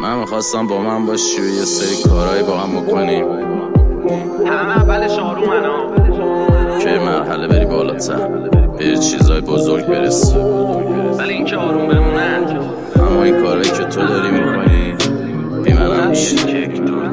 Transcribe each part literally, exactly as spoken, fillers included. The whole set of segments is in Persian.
من میخواستم با من باشی و یه سری کارهای با هم بکنیم. همه اولش آرومن که مرحله بری بالاتر، به چیزای بزرگ برسی. ولی این که آروم بمونن، اما این کارهایی که تو داری میکنی بی منم میشه.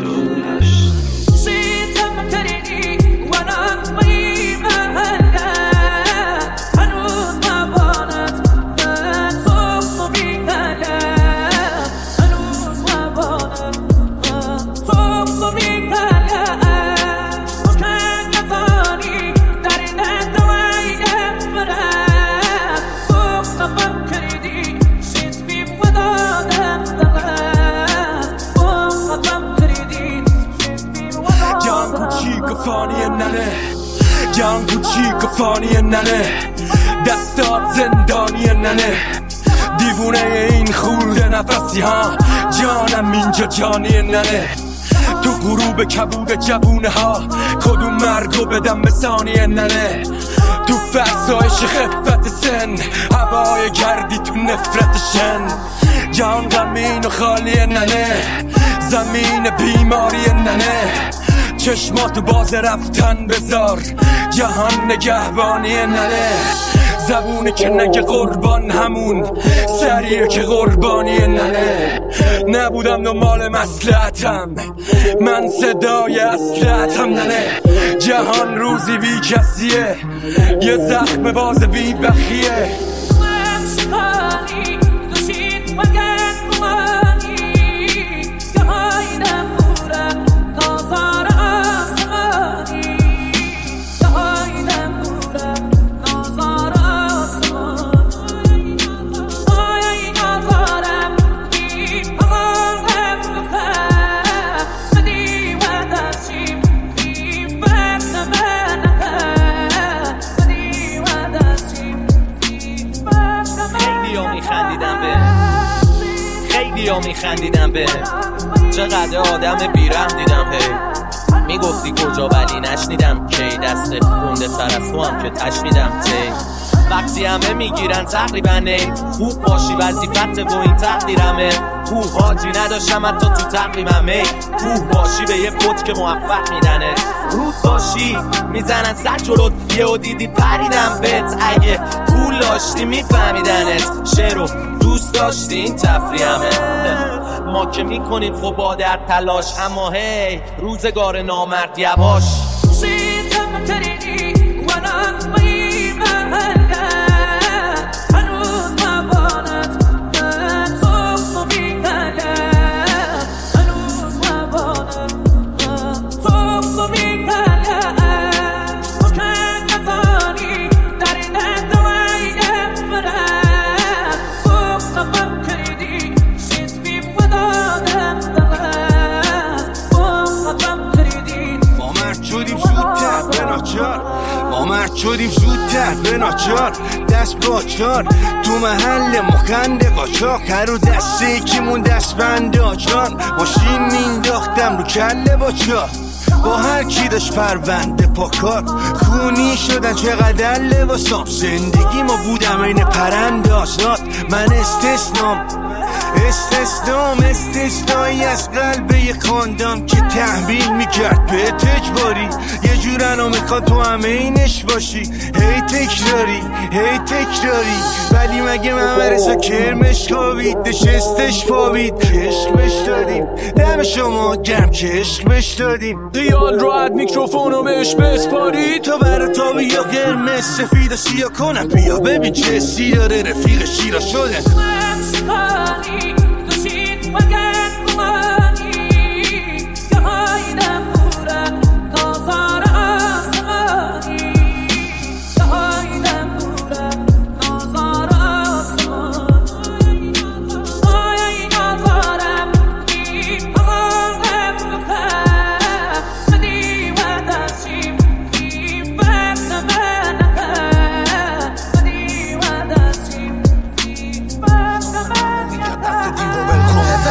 جان کوچیک و فانی ننه، دستات زندانی ننه، دیوونه این خورده نفسی ها، جانم اینجا جانی ننه. تو غروب کبود جوونه ها، کدوم مرگو بدم به ثانیه ننه. تو فرسایش خفت سن، هوای گردی تو نفرت شن. جان غمین و خالی ننه، زمین بیماری ننه. چشماتو باز رفتن بذار، جهان نگهبانی ننه. زبونی که نگه قربان همون سریه که قربانی ننه. نبودم دنبال مصلحتم، من صدای اصلحتم ننه. جهان روزی بی کسیه، یه زخم باز بی بخیه. یا میخندیدم به چقدر آدم بیرحم دیدم. هی میگفتی کجا ولی نشنیدم کی دست گنده تر از تو هم که تشنیدم. تی وقتی همه میگیرن تقریبا ای خوب باشی وظیفت و این تقدیرمه. خوب حاجی نداشتم حتی تو تقریبم ای خوب باشی به یه پد که موفق میدنه. روب باشی میزنن سر جلوت یه و دیدی پریدم بهت. اگه پول داشتی میفهمیدنت، شعر و دوست داشتی این تفریحمه. ما که میکنیم خب با در تلاش، اما هی روزگار نامرد یواش. ما مرد شدیم زودتر به ناچار، دست باچار تو محل مخنده قاچاق. هر رو دسته یکیمون دست بند آجان، ماشین مینداختم رو کله باچار. با هر کی داشت پرونده پاکار، خونی شدن چقدر لباسام. زندگی ما بودم این پرنده آزاد، من استثنام استثنام استثنایی از قلب یک خاندان که تحمیل میکرد به اجباری. یه جورنو میخواد تو همه اینش باشی، هی تکراری هی تکراری. ولی مگه ممرسا کرمش خوابید نشستش پابید عشق بش دادیم. دم شما گرم که عشق بش دادیم. دیال راحت میکروفونو بهش بسپاری، تا برا تا بیا قرمز سفید و سیاه کنم. بیا ببین چه سی داره رفیق شیرا شده.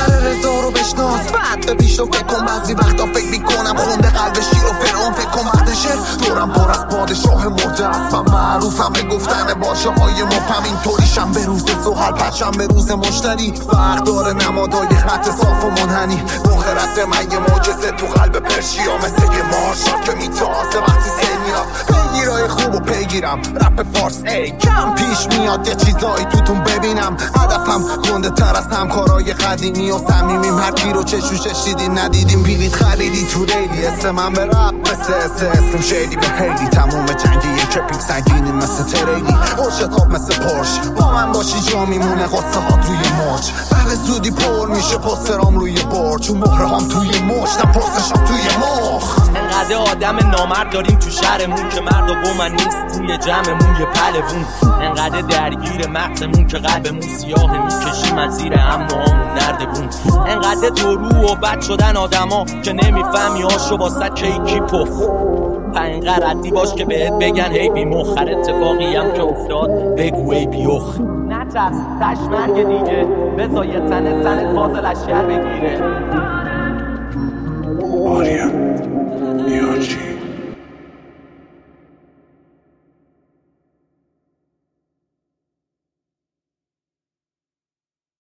بعد به پیش رو فکر کن، بعضی وقتا فکر میکنم خونده قلب شیر و فرعون. فکر کن وقت میشه دورم پر از پادشاه مرده است من معروفم به گفتن باشه های مفهم اینطوریشم به روز زحل پچم به روز مشتری فرق داره نمادای خط صاف و منحنی مخرت من یه معجزه تو قلب پرشیا مثل یه مارشال که میتازه وقتی سنیا پیگیرای خوب و پیگیرم رپ فارس ای کم پیش میاد یه چیزایی توتون ببینم هدفم گنده تر از همکارای قدیمی و صمیمیم هر کی رو چشو چشیدین ندیدیم بیلیت خریدی تو ریلی اسم من به رپ مثل اس اسم شیلی به هیلی تموم جنگی یه چپینگ سنگینی مثل تریلی و شتاب مثل پرش با من باشی جا میمونه قصه هات روی موج بله زودی پر میشه پسترام روی برد چون مهره هم توی موج نه پرسشم توی مخ انقدر آدم نامرد داریم تو شهرمون که مرد و من نیست توی جمعمون یه پلوون انقدر درگیر مغزمون که قلبمون سیاه میکشیم از زیر امنوامون نردبون انقدر درو و بد شدن آدما که نمیفهمی هاشو واسه کیکی پف انقدر ردی باش که بهت بگن هی بی مخر اتفاقی هم که افتاد بگو ای بیخ نترس تشمرگ دیگه بذار یه تنه تنه باز لشگر بگیره